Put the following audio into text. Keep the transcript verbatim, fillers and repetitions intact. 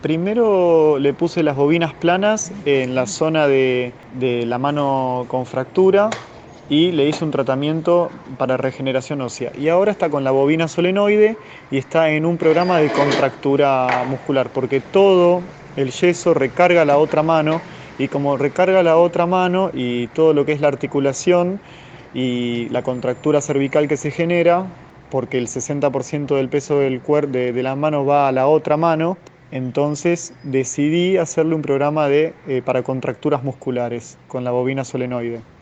Primero le puse las bobinas planas en la zona de, de la mano con fractura y le hice un tratamiento para regeneración ósea. Y ahora está con la bobina solenoide y está en un programa de contractura muscular, porque todo el yeso recarga la otra mano y como recarga la otra mano y todo lo que es la articulación y la contractura cervical que se genera, porque el sesenta por ciento del peso del cuer de, de la mano va a la otra mano, entonces decidí hacerle un programa de, eh, para contracturas musculares con la bobina solenoide.